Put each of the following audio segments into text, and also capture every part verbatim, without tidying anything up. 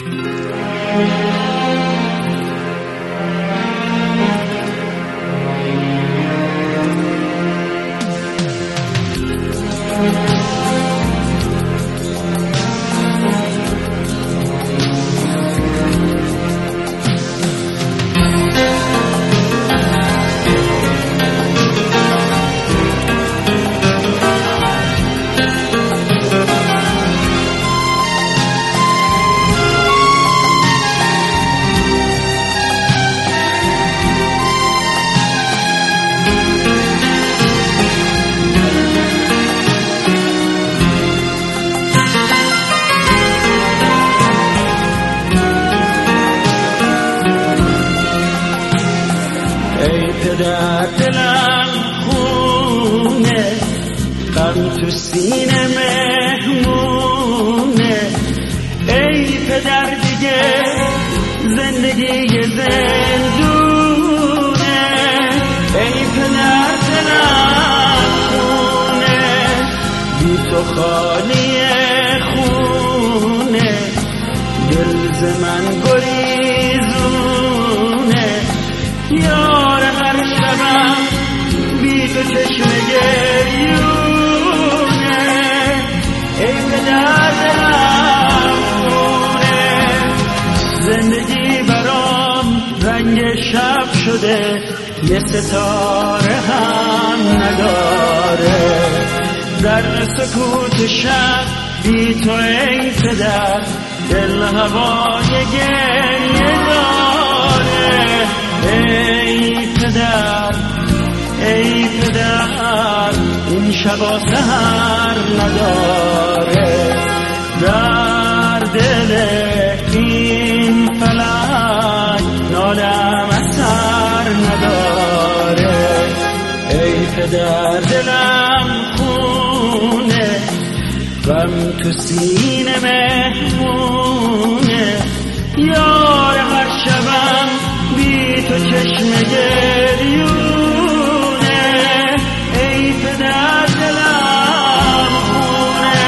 در دلم خونه، غم تو سینه مهمونه. ای پدر دیگه زندگی زندونه. ای پدر دلم خونه، بی تو خالی خونه. دل ز من گریزونه. یار هر شبم بی تو چشم گریونه. ای پدر دلم خونه، زندگی برام رنگ شب شده، یه ستاره هم نداره. در سکوت شب بی تو ای پدر، دل هوای گریه داره. ای پدر ای پدر، این شبا سحر نداره. در دل این فلک نالم اثر نداره. ای پدر دلم خونه، غم تو سینه مهمونه. یار هر شبم بی تو چشم گریونه. ای پدر دلم خونه.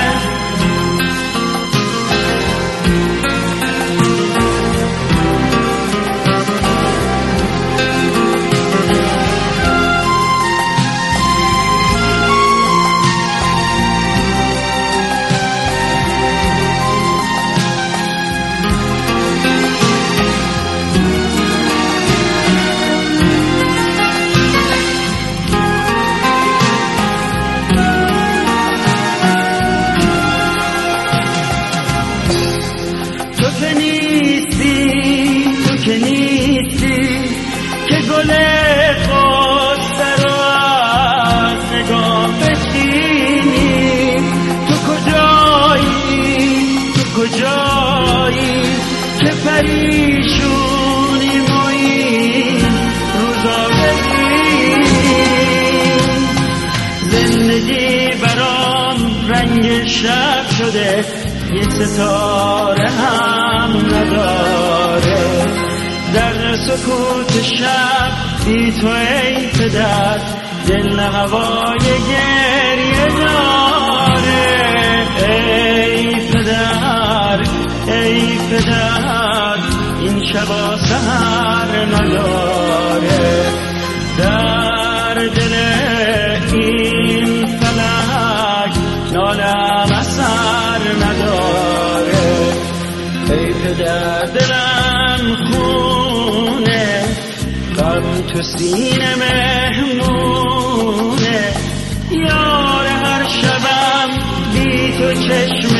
که نیستی که گل قصه رو از نگاه بچینی. تو کجایی تو کجایی که پریشونی ما این روزا ببینی. زندگی برام رنگ شب شده، یه ستاره هم نداره. در سکوت شب بی تو ای پدر، دل هوای گریه داره. ای پدر ای پدر، این شبا سحر نداره. در دل این فلک نالم اثر نداره. ای پدر دلم خونه، غم تو سینه مهمونه. یار هر شبم بی تو چشم